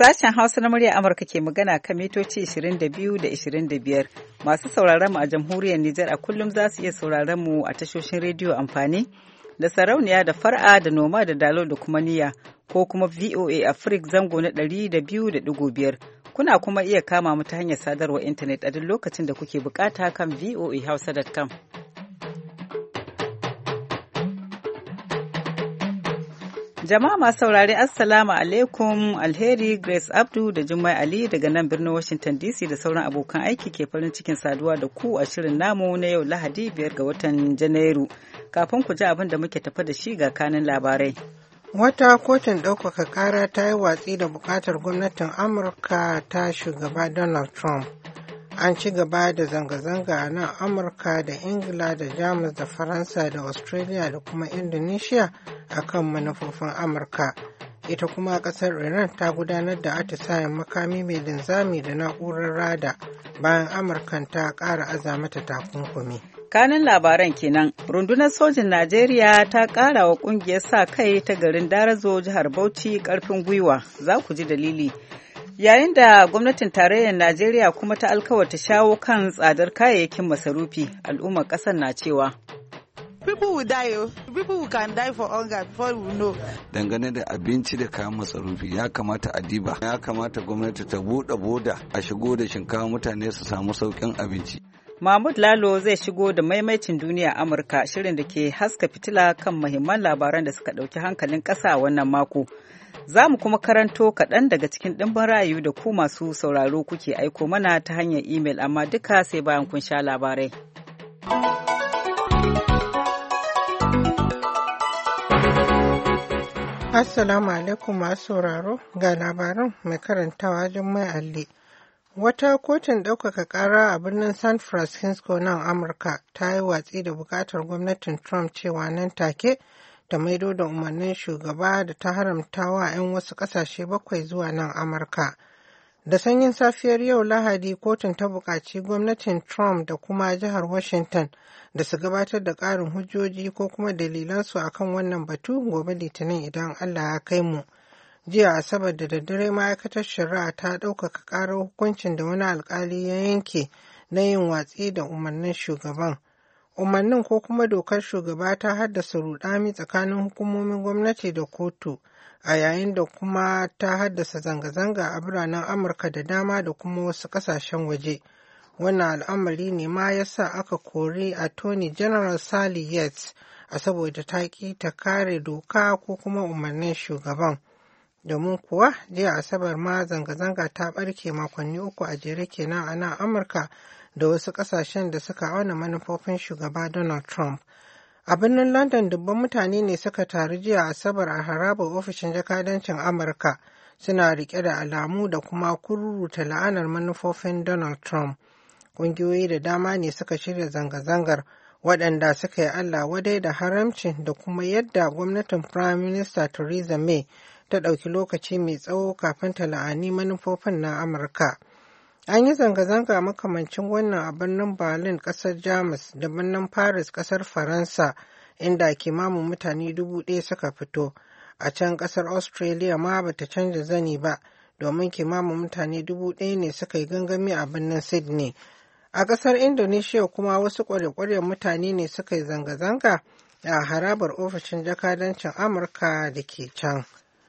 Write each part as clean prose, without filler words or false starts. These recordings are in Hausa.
Sashen Hausa na murya Amurka ke magana kan mitoci 22 da 25. Masu sauraron mu a jamhuriyar Nijar a kullum za su iya sauraron mu a tashoshin rediyo amfani da sarauniya da far'a da noma da dalo da kuma niyya ko kuma VOA Africa zango na 200.5. Kuna kuma iya kama mu ta hanyar sadarwar intanet a duk lokacin da kuke bukata kan voahausa.com. Jama'a masu saurare Assalamu alaikum, Alheri Grace Abdu da Jummai Ali daga nan birnin Washington DC da sauran abokan aiki ke farin cikin saduwa da ku a shirin namu na yau Lahadi 5 ga watan Janairu. Kafin ku ji abin da muke tafa da shi ga kanin labarai. Wata kotun ɗaukaka ƙara ta yi watsi da buƙatar gwamnatin Amurka ta shugaba Donald Trump. An ci gaba da zanga-zanga a nan Amurka da Ingila da Jamus da Faransa da Australia da kuma Indonesia a kan manufofin Amurka. Ita kuma ƙasar Iran ta gudanar da atisayen makami mai linzami da na'urar rada bayan Amurkan ta ƙara aza mata takunkumi. Kanin labaran kenan, rundunar sojin Najeriya ta ƙara wa ƙungiyar sa kai ta garin Darazo jihar Bauchi ƙarfin gwiwa, za ku ji dalili. Yayin da gwamnatin tarayyar Najeriya kuma ta alkawarta shawo kan tsadar kayayyakin masarufi, al'ummar ƙasar na cewa. People will die, people can die for hunger before we know. Dangane da abinci da kayan masarufi ya kamata a diba, ya kamata gwamnati ta buɗe boda a shigo da shinkafa mutane su samu sauƙin abinci. Mahmud Lalo zai shigo da maimaicin duniya Amurka, shirin da ke haska fitila kan muhimman labaran da suka ɗauki hankalin ƙasa wannan mako. Za mu kuma karanto kaɗan daga cikin ɗimbin ra'ayi da ku masu sauraro kuke aiko mana ta hanyar imel, amma duka sai bayan kun sha labarai. Assalamu alaikum masu sauraro, ga labaran mai karantawa Jummai Ali. Wata kotun ɗaukaka ƙara a birnin San Francisco nan Amurka ta yi watsi da buƙatar gwamnatin Trump cewa nan take ta maido da umarnin shugaba da ta haramta wa 'yan wasu ƙasashe 7 zuwa nan Amurka. Da sanyin safiyar yau Lahadi, kotun ta buƙaci gwamnatin Trump da kuma jihar Washington da su gabatar da ƙarin hujjoji ko kuma dalilansu akan wannan batu gobe Litinin idan Allah ya kai mu. Jiya Asabar da daddare ma'aikatar shari'a ta ɗaukaka ƙarar hukuncin da wani alƙali ya yanke na yin watsi da umarnin shugaban. Umarnin ko kuma dokar shugaba ta haddasa rudami tsakanin hukumomin gwamnati da kotu, a yayin da kuma ta haddasa zanga-zanga a biranen Amurka da dama da kuma wasu ƙasashen waje. Wannan al'amari ne ma ya sa aka kori Attorney General Sally Yates a saboda ta ƙi ta kare doka ko kuma umarnin shugaban. Domin kuwa jiya Asabar ma zanga-zanga ta ɓarke makonni 3 a jere kenan a nan Amurka da wasu ƙasashen da suka auna manufofin shugaba Donald Trump. A birnin London dubban mutane ne suka taru jiya Asabar a harabar ofishin jakadancin Amurka suna riƙe da alamu da kuma kururuta la'anar manufofin Donald Trump. Ƙungiyoyi da dama ne suka shirya zanga-zangar waɗanda suka yi Allah wadai da haramcin da kuma yadda gwamnatin Prime Minister Theresa May ta ɗauki lokaci mai tsawo kafin ta la'ani manufofin na Amurka. An yi zanga-zanga makamancin wannan a birnin Berlin ƙasar Jamus da birnin Paris ƙasar Faransa, inda kimanin mutane 1,000 suka fito. A can ƙasar Australia ma bata canza zani ba, domin kimanin mutane 1,000 ne suka yi gangami a birnin Sydney. A ƙasar Indonesia kuma wasu ƙware-ƙwaren mutane ne suka yi zanga-zanga a harabar ofishin jakadancin Amurka da ke can.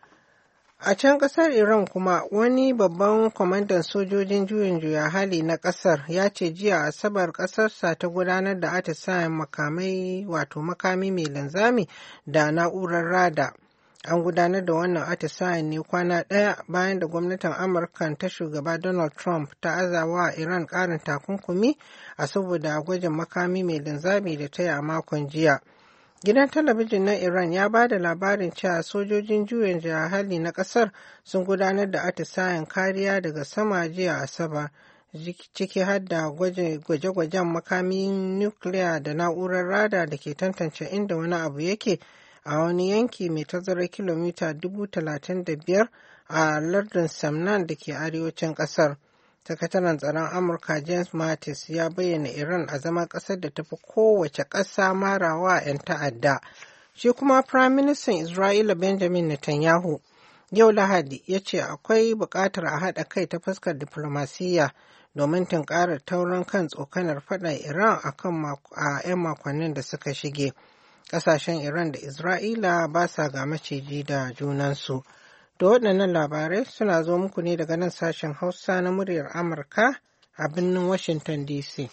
A can ƙasar Iran kuma wani babban kwamandan sojojin juyin juya hali na ƙasar ya ce jiya Asabar ƙasarsa ta gudanar da atisayen makami mai linzami da na'urar rada. An gudanar da wannan atisayen ne kwana ɗaya bayan da gwamnatin Amurka ta shugaba Donald Trump ta azawa a Iran ƙarin takunkumi a saboda gwajin makami mai linzami da ta yi a makon jiya. Gidan talabijin na Iran ya ba da labarin cewa sojojin juyin hali na ƙasar sun gudanar da atisayen kariya daga sama jiya Asabar, ciki har da gwaje-gwajen makamin nukiliya da na'urar rada da ke tantance inda wani abu yake a wani yanki mai tazarar kilomita 35,000 a lardin Samnan da ke arewacin ƙasar. Sakataren tsaron Amurka James Mattis ya bayyana Iran a zaman ƙasar da tafi kowace ƙasa marawa 'yan ta'adda. Shi kuma Firaministan Isra'ila Benjamin Netanyahu yau Lahadi ya ce akwai buƙatar a haɗa kai ta fuskar diflomasiyya domin tunkarar taurin kan tsokanar faɗa Iran a 'yan makonnin da suka shige. Ƙasashen Iran da Isra'ila ba sa ga maciji da junansu. Da waɗannan labarai suna zo muku ne daga nan sashen Hausa na muryar Amurka a birnin Washington DC.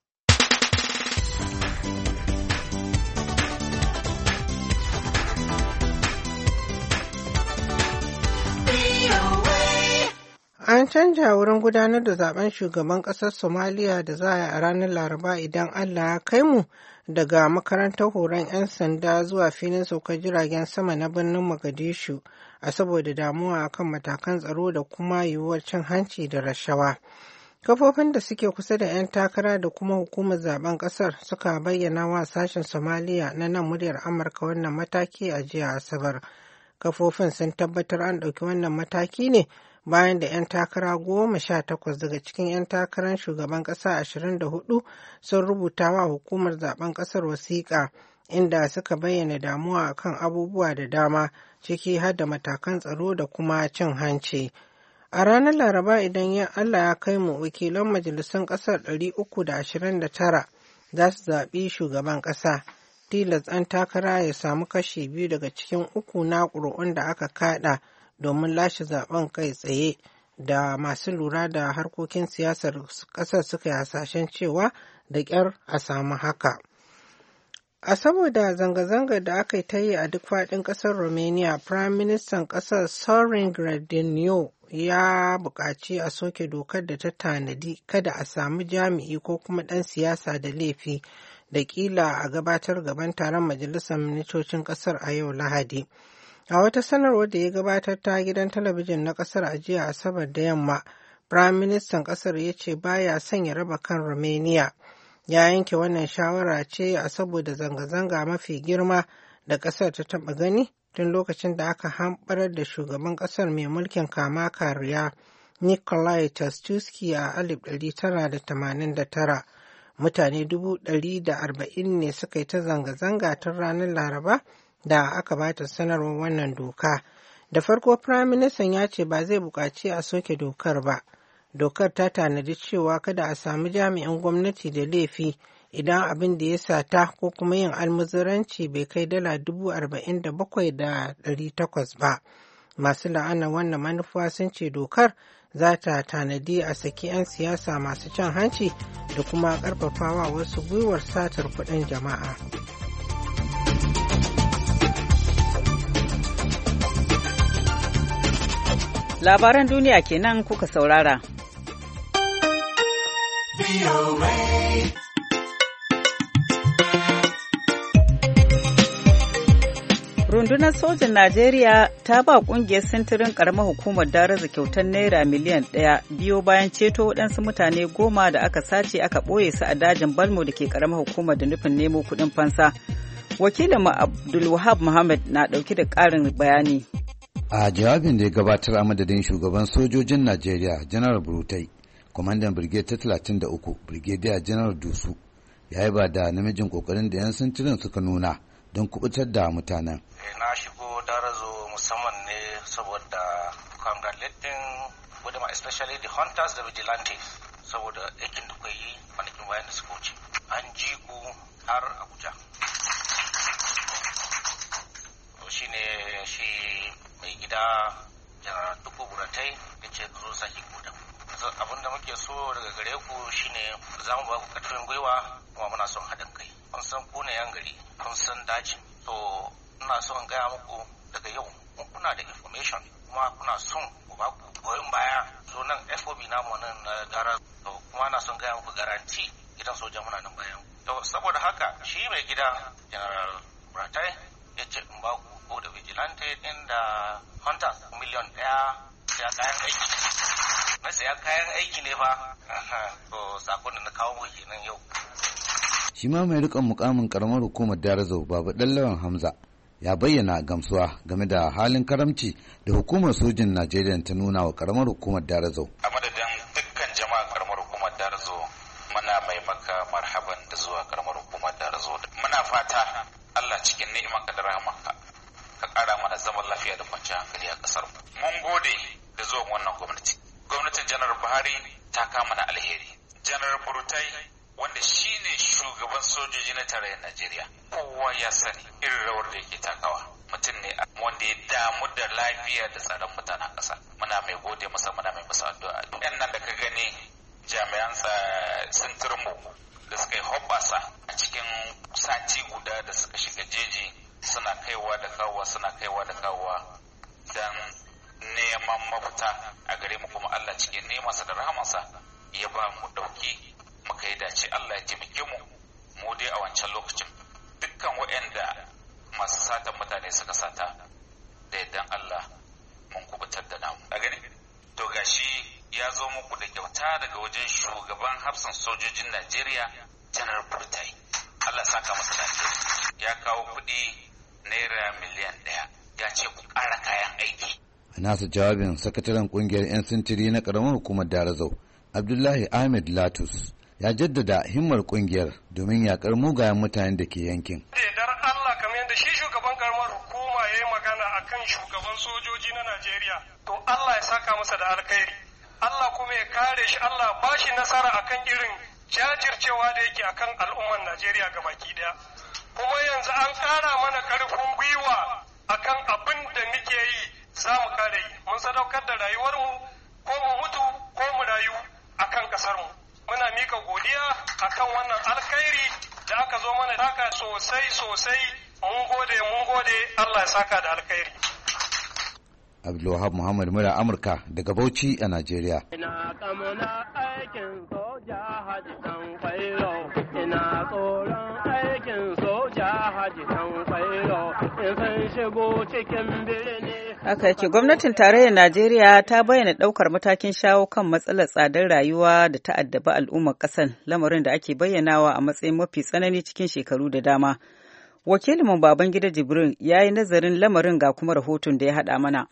An canja wurin gudanar da zaben shugaban ƙasar Somaliya da za a yi a ranar Laraba idan Allah ya kai mu daga makarantar horon 'yan sanda zuwa filin saukar jiragen sama na birnin Mogadishu a saboda damuwa akan matakan tsaro da kuma yiwuwar cin hanci da rashawa. Kafofin da suke kusa da 'yan takara da kuma hukumar zaben ƙasar suka bayyana wa sashen Somaliya na nan muryar Amurka wannan mataki a jiya Asabar. Kafofin sun tabbatar an ɗauki wannan mataki ne bayan da 'yan takara 18 daga cikin 'yan takarar shugaban ƙasa 24 sun rubuta wa hukumar zaben ƙasar wasiƙa inda suka bayyana damuwa akan abubuwa da dama ciki har da matakan tsaro da kuma cin hanci. A ranar Laraba idan Allah ya kai mu wakilan majalisun ƙasar 329 za su zaɓi shugaban ƙasa. Tilas ɗan takara ya samu kashi 2 daga cikin 3 na ƙuri'un da aka kaɗa domin lashe zaben kai tsaye da masu lura da harkokin siyasar ƙasar suka yi hasashen cewa da ƙyar a samu haka. A saboda zanga-zangar da aka yi ta yi a duk faɗin ƙasar Romania, Prime Minister ƙasar Sorin Gradiniu ya buƙaci a soke dokar da ta tanadi kada a samu jami'i ko kuma ɗan siyasa da laifi da ƙila a gabatar gaban taron majalisar ministocin ƙasar a yau Lahadi. A wata sanarwar da ya gabatar ta gidan talabijin na ƙasar a jiya Asabar da yamma, Prime Minister ƙasar ya ce baya son ya raba kan Romania. Ya yanke wannan shawara ce a saboda zanga-zanga mafi girma da ƙasar ta taɓa gani tun lokacin da aka hamɓarar da shugaban ƙasar mai mulkin kama karya Nicolae Ceausescu a 1989. Mutane 140 ne suka yi ta zanga-zanga tun ranar Laraba da aka ba ta sanarwar wannan doka. Da farko Prime Minister ya ce ba zai buƙaci a soke dokar ba. Dokar ta tanadi cewa kada a samu jami'in gwamnati da laifi idan abin da ya sata ko kuma yin almuzuranci bai kai $47,800 ba. Masu la'ana wannan manufa sun ce dokar za ta tanadi a saki 'yan siyasa masu cin hanci da kuma ƙarfafawa wasu gwiwar satar kuɗin jama'a. Labaran duniya kenan kuka saurara. Rundunar sojin Najeriya ta ba kungiyar sintirin karamar hukumar Daraza kyautar naira miliyan 1 biyo bayan ceto waɗansu mutane 10 da aka sace aka ɓoye su a dajin Balmo da ke karamar hukumar da nufin nemo kuɗin fansa. Wakilinmu Abdulwahab Muhammad na ɗauki da ƙarin bayani. A jawabin da ya gabatar a madadin shugaban sojojin Najeriya, Janar Burutai, kwamandan Brigade ta 33, Brigadier Janar Dusu, ya yi ba da namijin kokarin da 'yan sintirin suka nuna don kubutar da mutanen. Na shigo Darazo musamman ne saboda congratulating with especially the hunters da vigilantes saboda aikin da kuka yi kwanakin bayan da suka wuce. An ji ku har Abuja. Shi ne shi mai gida Janar Duku Buratai ya ce zo sake koda. Abin da muke so daga gare ku shine za mu ba ku ƙarfin gwiwa kuma muna son haɗin kai. Kun san ku ne yan gari, kun san daji. To ina so in gaya muku daga yau kuna da information kuma kuna son ku ba ku goyon baya. So nan FOB namu nan na gara kuma na son gaya muku garanti gidan soja muna nan bayan. To saboda haka shi mai gida General Buratai ya ce in ba ku ko da vigilante din da hunters miliyan 1 ya kayan aiki. Na saya kayan aiki ne fa. To sakon da na kawo muku kenan yau. Shi ma mai riƙon mukamin karamar hukumar Darazo Baba Dallawan Hamza ya bayyana gamsuwa game da halin karamci da hukumar sojin Najeriya ta nuna wa karamar hukumar Darazo. A madadin dukkan jama'a karamar hukumar Darazo muna mai maka marhaban da zuwa karamar hukumar Darazo. Muna fata Allah cikin ni'imarka da rahmarka ka ƙara mana zaman lafiya da kwanciyar hankali a ƙasar mu. Mun gode da zuwan wannan gwamnati. Gwamnatin Janar Buhari ta kama na alheri. Janar Burutai wanda shine shugaban sojoji na tarayyar Najeriya. Kowa ya sani irin rawar da yake takawa. Mutum ne wanda ya damu da lafiya da tsaron mutanen ƙasa. Muna mai gode masa, muna mai masa addu'a. Yan nan da ka gani jami'an sintirmu da suka yi hoɓɓasa a cikin sati guda da suka shiga jeji suna kaiwa da kawowa don neman mafita a gare mu, kuma Allah cikin nemansa da rahamansa ya ba mu dauki muka yi dace. Allah ya taimake mu dai a wancan lokacin dukkan waɗanda masu satan mutane suka sata da yaddan Allah mun kubutar da namu. A gani to gashi ya zo muku da kyauta daga wajen shugaban hafsan sojojin Najeriya Janar Burtai. Allah saka masa dace. Ya kawo kuɗi naira miliyan 1 ya ce ku ƙara kayan aiki. A nasa jawabin sakataren kungiyar 'yan sintiri na ƙaramar hukumar Darazau Abdullahi Ahmed Latus ya jaddada himmar kungiyar domin yakar mugayen mutanen da ke yankin. Dar Allah kamar yadda shi shugaban karamar hukuma ya yi magana akan shugaban sojoji na Najeriya, to Allah ya saka masa da alkhairi. Allah kuma ya kare shi, Allah ba shi nasara akan irin jajircewa da yake akan al'ummar Najeriya gabaki daya. Kuma yanzu an ƙara mana ƙarfin gwiwa akan abin da muke yi za mu kare yi. Mun sadaukar da rayuwarmu ko mu mutu ko mu rayu akan ƙasarmu. Muna mika godiya akan wannan alkhairi da aka zo mana taka sosai. Mun gode Allah ya saka da alkhairi. Abdulwahab Muhammad Mura Amurka daga Bauchi a Najeriya. Ina kamuna aikin soja haji dan kwairo, ina tsoron aikin soja haji dan kwairo, in san shigo cikin birni. Haka yake, gwamnatin tarayyar Najeriya ta bayyana ɗaukar matakin shawo kan matsalar tsadar rayuwa da ta addaba al'ummar ƙasar, lamarin da ake bayyanawa a matsayin mafi tsanani cikin shekaru da dama. Wakilinmu Babangida Jibrin ya yi nazarin lamarin ga kuma rahoton da ya haɗa mana.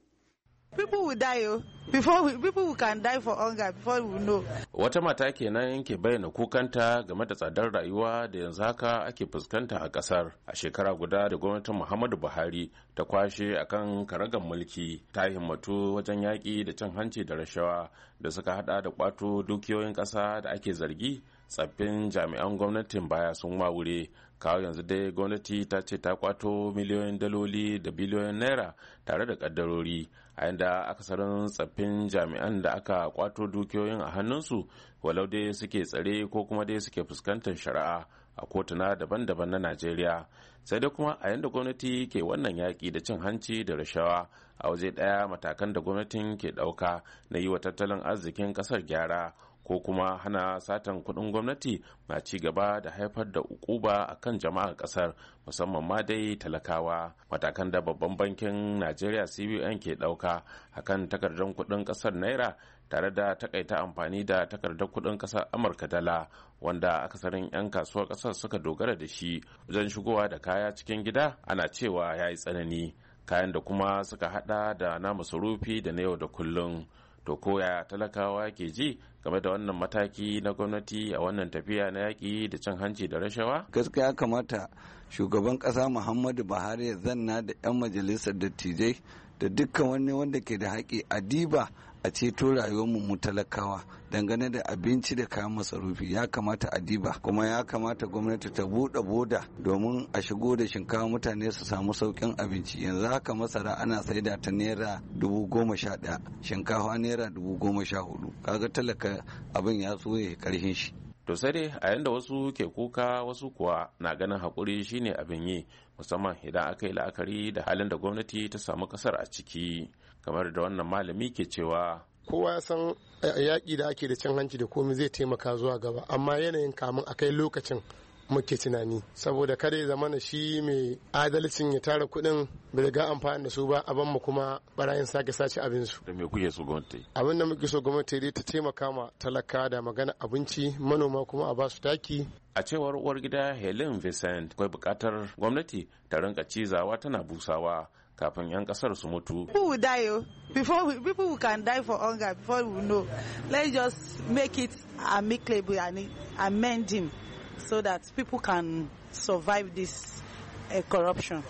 People will die people can die for hunger before we know. Wata mata kenan ke bayyana kukanta game da tsadar rayuwa da yanzu haka ake fuskanta a kasar a shekara guda da gwamnatin Muhammadu Buhari ta kwashe akan karagan mulki. Ta himmatu wajen yaƙi da cin hanci da rashawa da suka hada da kwato dukiyoyin ƙasa da ake zargi tsaffin jami'an gwamnatin baya sun wawure. Kawo yanzu dai gwamnati ta ce ta kwato miliyoyin daloli da biliyoyin naira tare da kaddarori, a yanda akasarin tsaffin jami'an da aka kwato dukiyoyin a hannunsu walau dai suke tsare ko kuma dai suke fuskantar shari'a a kotuna daban-daban na Najeriya. Sai dai kuma a yanda gwamnati ke wannan yaƙi da cin hanci da rashawa, a waje ɗaya matakan da gwamnatin ke ɗauka na yi wa tattalin arzikin ƙasar gyara ko kuma hana satan kuɗin gwamnati na ci gaba da haifar da ukuba a kan jama'ar ƙasar, musamman ma dai talakawa. Matakan da babban bankin Najeriya CBN ke ɗauka a kan takardar kuɗin ƙasar naira tare da takaita amfani da takardar kuɗin ƙasar Amurka dala, wanda akasarin 'yan kasuwar ƙasar suka dogara da shi wajen shigowa da kaya cikin gida, ana cewa ya yi tsanani. Kayan da kuma suka hada da na masarufi da na yau da kullum. To koya talakawa ke ji game da wannan mataki na gwamnati a wannan tafiya na yaƙi da cin hanci da rashawa? Gaskiya kamata shugaban ƙasa Muhammadu Buhari ya zanna da 'yan majalisar dattijai da dukkan wani wanda ke da haƙƙi a diba a ceto rayuwarmu mu talakawa dangane da abinci da kayan masarufi. Ya kamata a diba, kuma ya kamata gwamnati ta buɗe boda domin a shigo da shinkafa mutane su samu sauƙin abinci. Yanzu haka masara ana saida ta naira 11,000, shinkafa naira 14,000. Kaga talaka abin ya tsoye karshen shi. To sai dai a yanda wasu ke kuka, wasu kuwa na ganin haƙuri shine abin yi, musamman idan aka yi la'akari da halin da gwamnati ta samu ƙasar a ciki, kamar da wannan malami ke cewa. Kowa ya san yaƙi da ake da cin hanci da komai zai taimaka zuwa gaba, amma yanayin kamun a kai lokacin muke tunani, saboda kada ya zama shi mai adalcin ya tara kuɗin bai riga amfani da su ba, a ban mu kuma barayin sake sace abinsu. Da me kuke so gwamnati? Abin da muke so gwamnati dai ta taimaka ma talaka da magana abinci, manoma kuma a ba su taki. A cewar uwar gida Helen Vincent, akwai buƙatar gwamnati ta rinka cizawa tana busawa kafin 'yan kasar su mutu. People will die people can die for hunger before we know. Let's just make it amicable and amending so that people can survive this corruption.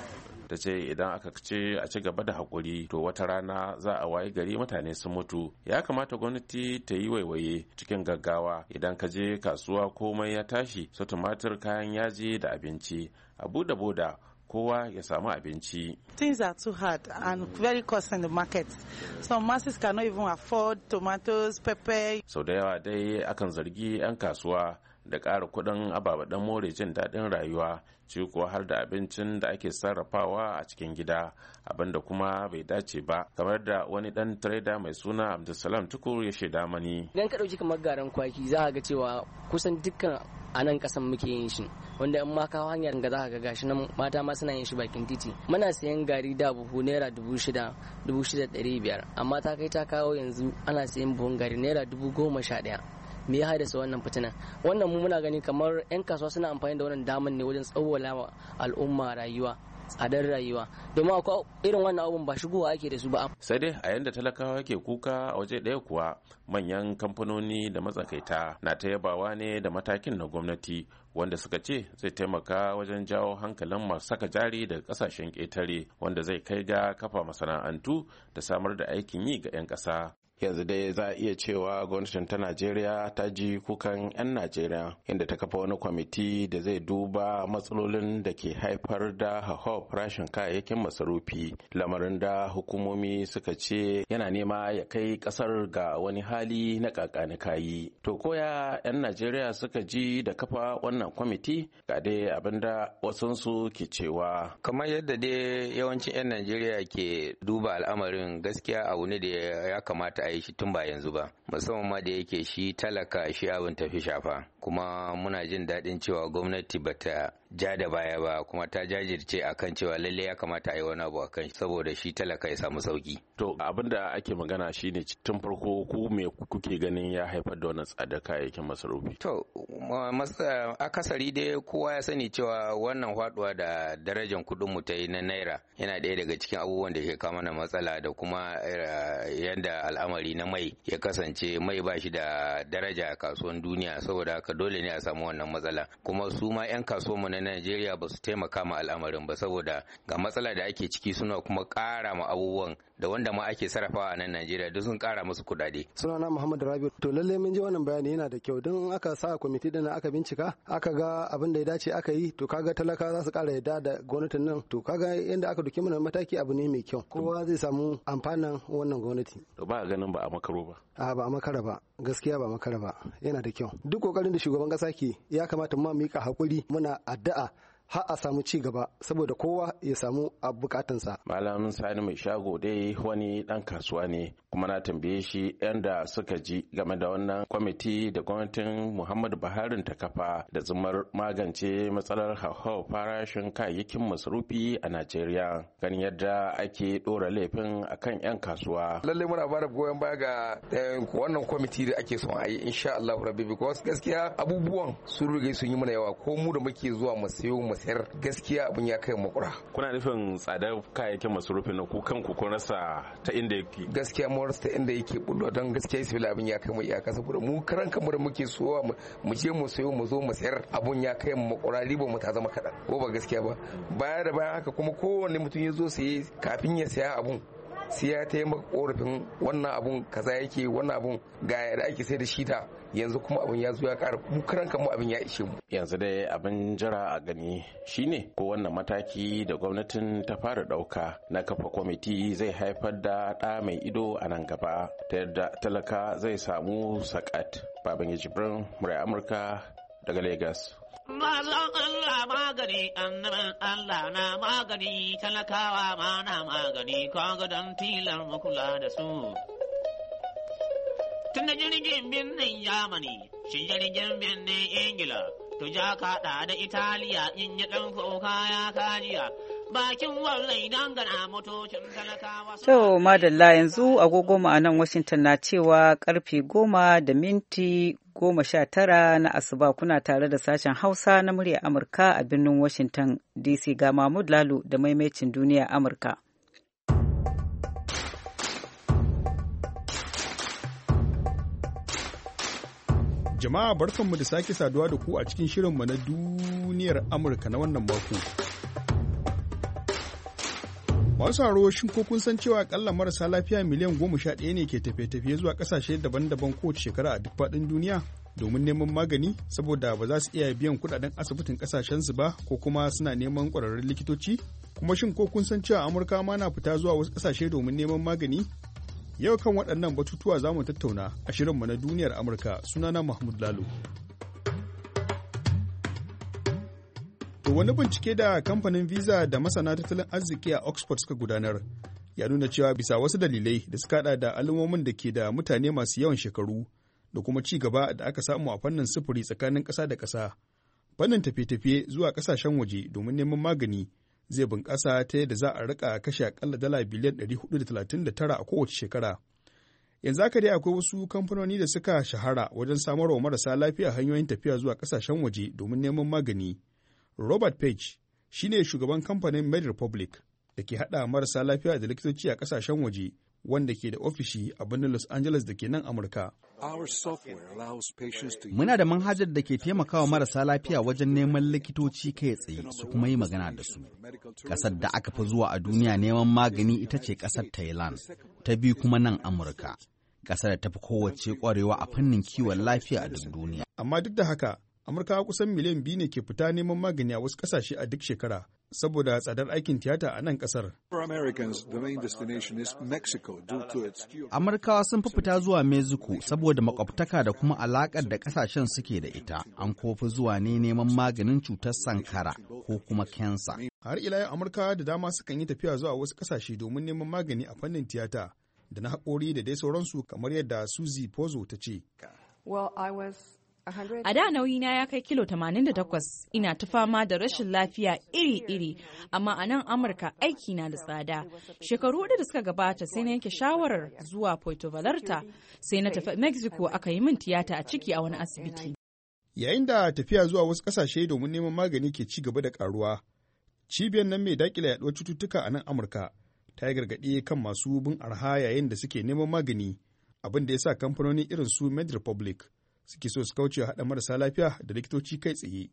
ta ce idan aka ce a ci gaba da haƙuri to wata rana za a wayi gari mutane sun mutu. Ya kamata gwamnati ta yi waiwaye cikin gaggawa. Idan ka je kasuwa komai ya tashi, su tumatir, kayan yaji da abinci, a buɗe boda kowa ya samu abinci. Things are too hard and very costly in the market. Some masses cannot even afford tomatoes, pepper. Sau da yawa dai akan zargi 'yan kasuwa da ƙara kuɗin ababen more jin daɗin rayuwa, ci kuwa har da abincin da ake sarrafawa a cikin gida, abinda kuma bai dace ba, kamar da wani ɗan trader mai suna Abdulsalam Tukur ya shaida mani. Idan ka ɗauki kamar garin kwaki za a ga cewa kusan dukkan a nan kasan muke yin shi, wanda in ma kawo hanyar ga za ka ga gashi nan mata ma suna yin shi bakin titi. Muna sayan gari da buhu naira 6,500, amma ta kai ta kawo yanzu ana sayan buhun gari naira 11,000. Me ya haddasa wannan fitina? Wannan mu muna gani kamar 'yan kasuwa suna amfani da wannan daman ne wajen tsawwala al'umma rayuwa, tsadar rayuwa, domin akwai irin wannan abun ba shigowa ake da su ba. Sai dai a yanda talakawa ke kuka a waje ɗaya kuwa, manyan kamfanoni da matsakaita na ta yabawa ne da matakin na gwamnati, wanda suka ce zai taimaka wajen jawo hankalin masu saka jari daga kasashen ƙetare, wanda zai kai ga kafa masana'antu da samar da aikin yi ga 'yan ƙasa. Yanzu dai za a iya cewa gwamnatin ta Najeriya ta ji kukan 'yan Najeriya, inda ta kafa wani kwamiti da zai duba matsalolin da ke haifar da hauhawar farashin kayayyakin masarufi, lamarin da hukumomi suka ce yana nema ya kai kasar ga wani hali na kakanikayi. To koya 'yan Najeriya suka ji da kafa wannan kwamiti? Ga dai abinda wasunsu ke cewa. Kamar yadda dai yawancin 'yan Najeriya ke duba al'amarin, gaskiya abu ne da ya kamata a yi shi tun ba yanzu ba, musamman ma da yake shi talaka shi abin tafi shafa, kuma muna jin daɗin cewa gwamnati bata ja da baya ba, kuma ta jajirce akan cewa lalle ya kamata a yi wani abu akan saboda shi talaka ya samu sauki. To abin da ake magana shine tun farko ku me kuke ganin ya haifar da wannan tsadar kayayyakin masarufi? To akasari dai kowa ya sani cewa wannan faduwa da darajar kuɗin mu ta yi na naira yana ɗaya daga cikin abubuwan da ke kawo mana matsala, da kuma yadda al'amari na mai ya kasance mai ba shi da daraja a kasuwan duniya, saboda haka dole ne a samu wannan matsala. Kuma su ma 'yan kasuwanmu na Najeriya ba su taimaka ma al'amarin ba, saboda ga matsala da ake ciki suna kuma ƙara ma abubuwan da wanda ma ake sarrafawa a nan Najeriya duk sun ƙara musu kuɗaɗe. Sunana Muhammad Rabiu. To lallai mun ji wannan bayani yana da kyau, don aka sa kwamiti din aka bincika aka ga abin da ya dace aka yi, to kaga talaka za su ƙara yadda da gwamnatin nan, to kaga yadda aka duki mana mataki abu ne mai kyau, kowa zai samu amfanin wannan gwamnati. To ba ganin ba a makaro ba. Ba a makara ba, gaskiya ba makara ba, yana da kyau. Duk kokarin da shugaban ƙasa ke ya kamata mu miƙa hakuri, muna addu'a har a samu ci gaba saboda kowa ya samu a bukatunsa. Malam Sani mai shago dai wani dan kasuwa ne, kuma na tambaye shi yanda suka ji game da wannan kwamiti da gwamnatin Muhammadu Buhari ta kafa da zumar magance matsalar hauhawar farashin kayayyakin masarufi a Najeriya, ganin yadda ake dora laifin akan 'yan kasuwa. Lallai muna bada goyon baya ga wannan kwamiti da ake son a yi, insha Allah rabbi, because gaskiya abubuwan sun rige sun yi mana yawa, ko mu da muke zuwa mu sayo mu sayar, gaskiya abin ya kai makura. Kuna nufin tsadar kayayyakin masarufi na ku kanku ko rasa ta inda yake? Gaskiya mu rasa ta inda yake bullo, don gaskiya isbila abin ya kai mu iyaka, saboda mu karan kanmu da muke sowa mu je mu sayo mu zo mu sayar, abun ya kai mu makura, riba mu ta zama kaɗan, ko ba gaskiya ba. Baya da bayan haka kuma kowanne mutum ya zo saye, kafin ya saya abun sai ya taimaka korafin wannan abun kaza yake, wannan abun ga yadda ake sai da shi ta, yanzu kuma abin ya zo ya ƙara, mu karan kanmu abin ya ishe mu. Yanzu dai abin jira a gani shine ko wannan mataki da gwamnatin ta fara ɗauka na kafa kwamiti zai haifar da ɗa mai ido a nan gaba, ta yadda talaka zai samu sakat. Babangida Jibrin, murai Amurka daga Lagos. Mazan Allah magani, annabin Allah na magani, talakawa ma na magani, kaga don tilar makula da su. Tun da jirgin birnin Yamani, shi jirgin birnin Ingila, to ja kaɗa da Italiya in yi ɗan kuka ya kajiya. Bakin wallai dangana motocin talakawa. To, madalla yanzu agogo a nan Washington na cewa karfe 10:19 na asuba, kuna tare da sashen Hausa na murya Amurka a birnin Washington DC. Ga Mahmud Lalo da maimacin duniya Amurka. Jama'a barkanmu da sake saduwa da ku a cikin shirinmu na duniyar Amurka na wannan mako. Masu haro shin ko kun san cewa akalla marasa lafiya miliyan 11 ne ke tafiye-tafiye zuwa kasashe daban-daban kowace shekara a duk faɗin duniya domin neman magani saboda ba za su iya biyan kuɗaɗen asibitin ƙasashensu ba ko kuma suna neman ƙwararrun likitoci? Kuma shin ko kun san cewa Amurka ma na fita zuwa wasu ƙasashe domin neman magani? Yau kan waɗannan batutuwa za mu tattauna a shirinmu na duniyar Amurka. Sunana Mahmud Lalo. To wani bincike da kamfanin Visa da masana tattalin arziki a Oxford suka gudanar ya nuna cewa bisa wasu dalilai da suka hada da al'ummomin da ke da mutane masu yawan shekaru da kuma ci gaba da aka samu a fannin sufuri tsakanin ƙasa da ƙasa, fannin tafiye-tafiye zuwa ƙasashen waje domin neman magani zai bunƙasa ta yadda za a rika kashe akalla dala biliyan 439 a kowace shekara. Yanzu haka dai akwai wasu kamfanoni da suka shahara wajen samarwa marasa lafiya hanyoyin tafiya zuwa ƙasashen waje domin neman magani. Robert Page shi ne shugaban kamfanin MedRepublic da ke haɗa marasa lafiya da likitoci a ƙasashen waje wanda ke da ofishi a birnin Los Angeles da ke nan Amurka. Muna da manhajar da ke taimakawa marasa lafiya wajen neman likitoci kai tsaye su kuma yi magana da su. Ƙasar da aka fi zuwa a duniya neman magani ita ce ƙasar Thailand, ta biyu kuma nan Amurka. Ƙasar da ta fi kowace ƙwarewa a fannin kiwon lafiya a duk duniya. Amma duk da haka, Amurkawa kusan miliyan 2 ne ke fita neman magani a wasu ƙasashe a duk shekara saboda tsadar aikin tiyata a nan ƙasar. Amurkawa sun fi fita zuwa Mexico saboda makwabtaka da kuma alaƙar da ƙasashen suke da ita. An kofi zuwa ne neman maganin cutar sankara ko kuma kensa. Har ila yau Amurkawa da dama sukan yi tafiya zuwa wasu ƙasashe domin neman magani a fannin tiyata da na haƙori da dai sauransu kamar yadda Suzy Pozo ta ce. A da nauyina ya kai kilo 88, ina ta fama da rashin lafiya iri-iri, amma a nan Amurka aiki na da tsada. Shekaru 4 da suka gabata sai na yanke shawarar zuwa Puerto Vallarta, sai na tafi Mexico aka yi min tiyata a ciki a wani asibiti. Yayin da tafiya zuwa wasu ƙasashe domin neman magani ke ci gaba da ƙaruwa, cibiyar nan mai daƙile yaɗuwar cututtuka a nan Amurka ta yi gargaɗi kan masu bin arha yayin da suke neman magani, abin da ya sa kamfanoni irin su MedRepublic suke so su kauce haɗa marasa lafiya da likitoci kai tsaye.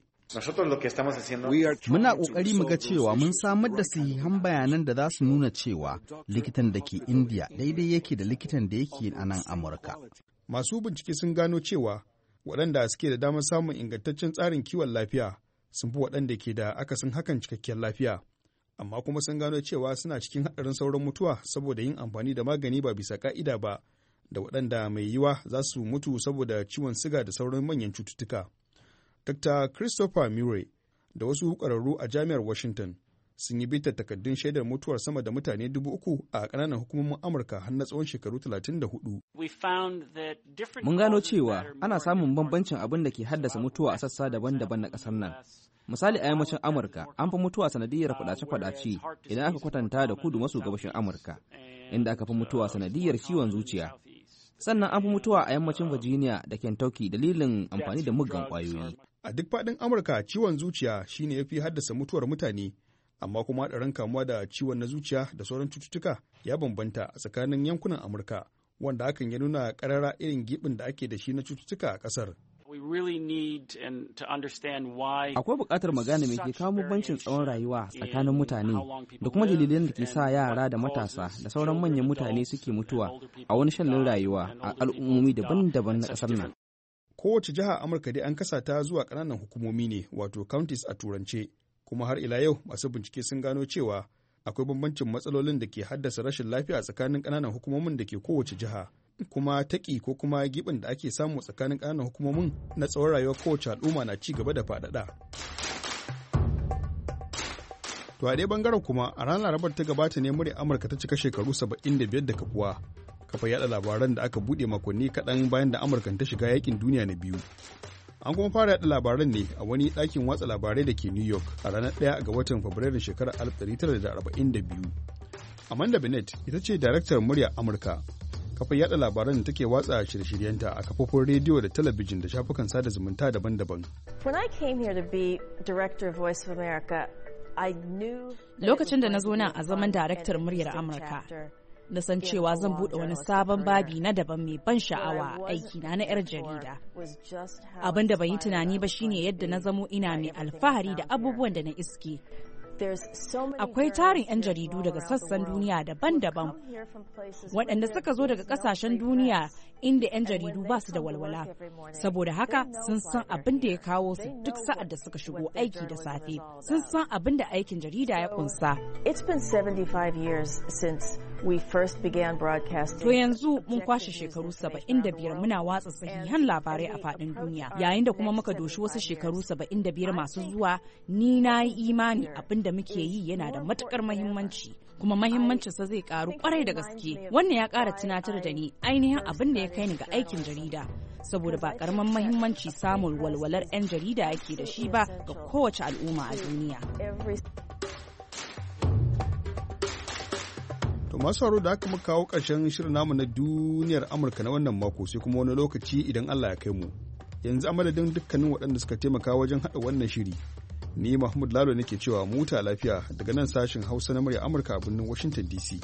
Muna ƙoƙari mu ga cewa mun samar da sahihan bayanan da za su nuna cewa likitan da ke Indiya daidai yake da likitan da yake a nan Amurka. Masu bincike sun gano cewa waɗanda suke da damar samun ingantaccen tsarin kiwon lafiya sun fi waɗanda ke da akasin hakan cikakkiyar lafiya. Amma kuma sun gano cewa suna cikin haɗarin sauran mutuwa saboda yin amfani da magani ba bisa ƙa'ida ba, da waɗanda mai yiwa za su mutu saboda ciwon siga da sauran manyan cututtuka. Dr. Christopher Murray da wasu ƙwararru a Jami'ar Washington sun yi bitar takaddun shaidar mutuwar sama da mutane 3,000 a ƙananan hukumomin Amurka har na tsawon shekaru 34. Mun gano cewa ana samun bambancin abin da ke haddasa mutuwa a sassa daban-daban na ƙasar nan. Misali a yammacin Amurka an fi mutuwa sanadiyar faɗace-faɗace idan aka kwatanta da kudu maso gabashin Amurka, inda aka fi mutuwa sanadiyar ciwon zuciya. Sannan an fi mutuwa a yammacin Virginia da Kentucky dalilin amfani da muggan ƙwayoyi. A duk faɗin Amurka ciwon zuciya shine ya fi haddasa mutuwar mutane, amma kuma haɗarin kamuwa da ciwon na zuciya da sauran cututtuka ya bambanta a tsakanin yankunan Amurka, wanda hakan ya nuna ƙarara irin giɓin da ake da shi na cututtuka a ƙasar. Akwai buƙatar magana mai ke kawo bambancin tsawon rayuwa tsakanin mutane da kuma dalilan da ke sa yara da matasa da sauran manyan mutane suke mutuwa a wani shallin rayuwa a al'ummomi daban-daban na ƙasar nan. Kowace jiha Amurka dai an kasa ta zuwa ƙananan hukumomi ne, wato counties a turance, kuma har ila yau masu bincike sun gano cewa akwai bambancin matsalolin da ke haddasa rashin lafiya tsakanin ƙananan hukumomin da ke kowace jiha. Kuma taƙi ko kuma giɓin da ake samu tsakanin ƙananan hukumomin na tsawon rayuwar kowace al'umma na ci gaba da faɗaɗa. To a ɗaya ɓangaren kuma a ranar Larabar ta gabata ne murya Amurka ta cika shekaru 75 da kafuwa. Kafa yaɗa labaran da aka buɗe makonni kaɗan bayan da Amurka ta shiga yaƙin duniya na biyu. An kuma fara yaɗa labaran ne a wani ɗakin watsa labarai da ke New York a ranar 1 ga watan Fabrairun shekarar 1942. Amanda Bennett ita ce daraktar murya Amurka. Kafar yada labaran da take watsa shirye-shiryenta a kafofin rediyo da talabijin da shafukan sada zumunta daban-daban. Lokacin da na zo nan a zaman daraktar muryar Amurka, na san cewa zan buɗe wani sabon babi na daban mai ban sha'awa aikina na 'yar jarida. Abin da ban yi tunani ba shine yadda na zamo ina mai alfahari da abubuwan da na iske. Akwai tarin 'yan jaridu daga sassan duniya daban-daban waɗanda suka zo daga ƙasashen duniya inda 'yan jaridu ba su da walwala. Saboda haka sun san abin da ya kawo su duk sa'ad da suka shigo aiki da safe. Sun san abin da aikin jarida ya kunsa. To yanzu mun kwashe shekaru 75 muna watsa sahihan labarai a faɗin duniya. Yayin da kuma muka doshi wasu shekaru 75 masu zuwa, ni na yi imani abin da muke yi yana da matukar mahimmanci. Kuma mahimmancinsa zai karu kwarai da gaske. Wannan ya ƙara tunatar da ni ainihin abin da ya kai ni ga aikin jarida. Saboda ba karamin mahimmanci samun walwalar 'yan jarida yake da shi ba ga kowace al'umma a duniya. To masu haro da aka muka kawo ƙarshen shirin namu na duniyar Amurka na wannan mako, sai kuma wani lokaci idan Allah ya kai mu. Yanzu a madadin dukkanin waɗanda suka taimaka wajen haɗa wannan shiri. Ni Mahmud Lalo nake cewa muta lafiya daga nan sashin Hausa na murya Amurka a birnin Washington DC.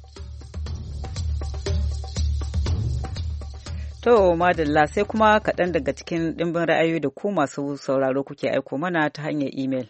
To madalla, sai kuma kaɗan daga cikin ɗimbin ra'ayoyi da ku masu sauraro kuke aiko mana ta hanyar imel.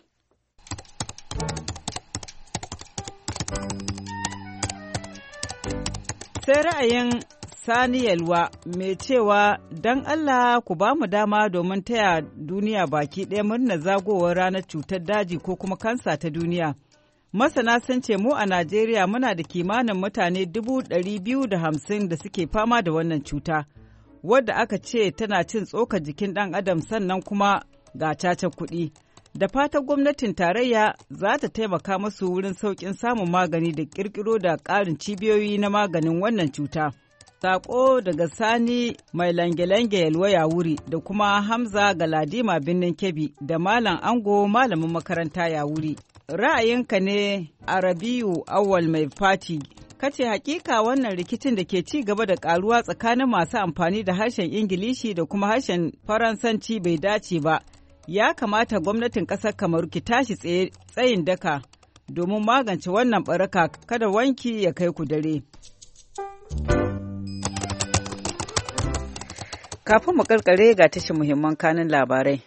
Sai ra'ayin Sani Yalwa mai cewa don Allah ku ba mu dama domin taya duniya baki ɗaya murnar zagowar ranar cutar daji ko kuma kansa ta duniya. Masana sun ce mu a Najeriya muna da kimanin mutane 250,000 da suke fama da wannan cuta, wadda aka ce tana cin tsokar jikin ɗan adam sannan kuma ga cacen kuɗi. Da fatan gwamnatin tarayya za ta taimaka musu wurin sauƙin samun magani da ƙirƙiro da ƙarin cibiyoyi na maganin wannan cuta. Sako daga Sani mai lange-lange Yalwa Yawuri da kuma Hamza Galadima Birnin Kebbi da Malam Ango malamin makaranta Yawuri. Ra'ayinka ne a Rabiu Awwal mai fati. Kace hakika wannan rikicin da ke ci gaba da karuwa tsakanin masu amfani da harshen Ingilishi da kuma harshen Faransanci bai dace ba. Ya kamata gwamnatin ƙasar Kamaru ki tashi tsayin daka domin magance wannan baraka, kada wanki ya kai ku dare. Kafin mu karkare ga tashin muhimman kanin labarai.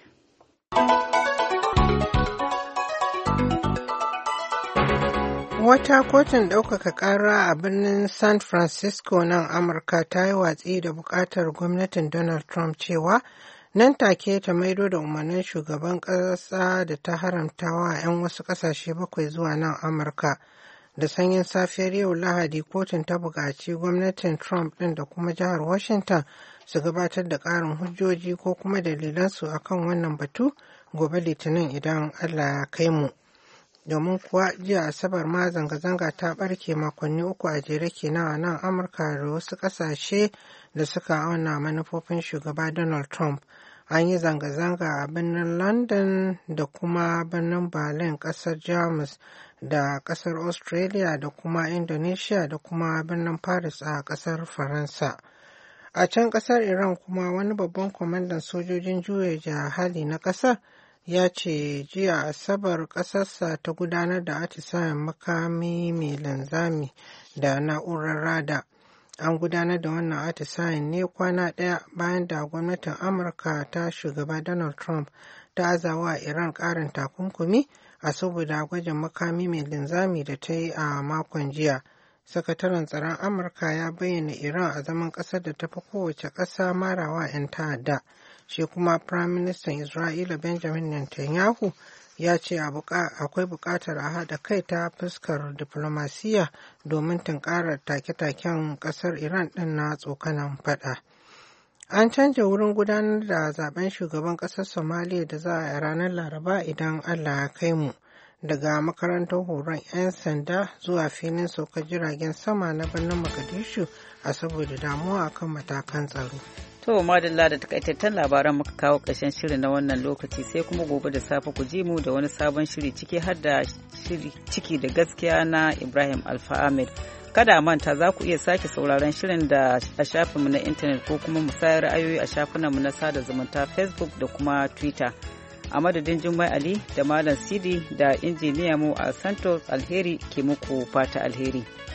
Wata kotun ɗaukaka ƙara a birnin San Francisco nan Amurka ta yi watsi da buƙatar gwamnatin Donald Trump cewa nan take ta maido da umarnin shugaban ƙasa da ta haramtawa 'yan wasu ƙasashe 7 zuwa nan Amurka. Da sanyin safiyar yau Lahadi, kotun ta buƙaci gwamnatin Trump ɗin da kuma jihar Washington su gabatar da ƙarin hujjoji ko kuma dalilansu akan wannan batu gobe Litinin idan Allah ya kai mu. Domin kuwa jiya Asabar ma zanga-zanga ta ɓarke makonni 3 a jere kenan a nan Amurka da wasu ƙasashe da suka auna manufofin shugaba Donald Trump. An yi zanga-zanga a birnin London da kuma birnin Berlin ƙasar Jamus da ƙasar Australia da kuma Indonesia da kuma birnin Paris a ƙasar Faransa. A can ƙasar Iran kuma wani babban kwamandan sojojin juya hali na ƙasar ya ce jiya Asabar ƙasarsa ta gudanar da atisayen makami mai linzami da na'urar rada. An gudanar da wannan atisayen ne kwana ɗaya bayan da gwamnatin Amurka ta shugaba Donald Trump ta azawa Iran ƙarin takunkumi a saboda gwajin makami mai linzami da ta yi a makon jiya. Sakataren tsaron Amurka ya bayyana Iran a zaman ƙasar da ta fi kowace ƙasa marawa 'yan ta'adda. Shi kuma Prime Minister Isra'ila Benjamin Netanyahu ya ce akwai buƙatar a haɗa kai ta fuskar diflomasiyya domin tunkarar take-taken ƙasar Iran ɗin na tsokanan faɗa. An canja wurin gudanar da zaben shugaban ƙasar Somaliya da za a yi ranar Laraba idan Allah ya kai mu. Daga makarantar horon 'yan sanda zuwa filin saukar jiragen sama na birnin Mogadishu a saboda damuwa akan matakan tsaro. To madalla da takaitattun labaran muka kawo ƙarshen shirin na wannan lokaci, sai kuma gobe da safe ku ji mu da wani sabon shiri ciki har da shiri ciki da gaskiya na Ibrahim Alfa Ahmed. Kada a manta za ku iya sake sauraron shirin da a shafinmu na intanet ko kuma musayar ra'ayoyi a shafinanmu na sada zumunta Facebook da kuma Twitter. A madadin Jummai Ali da Malam Sidi da injiniya mu a Santos Alheri ke muku fata alheri.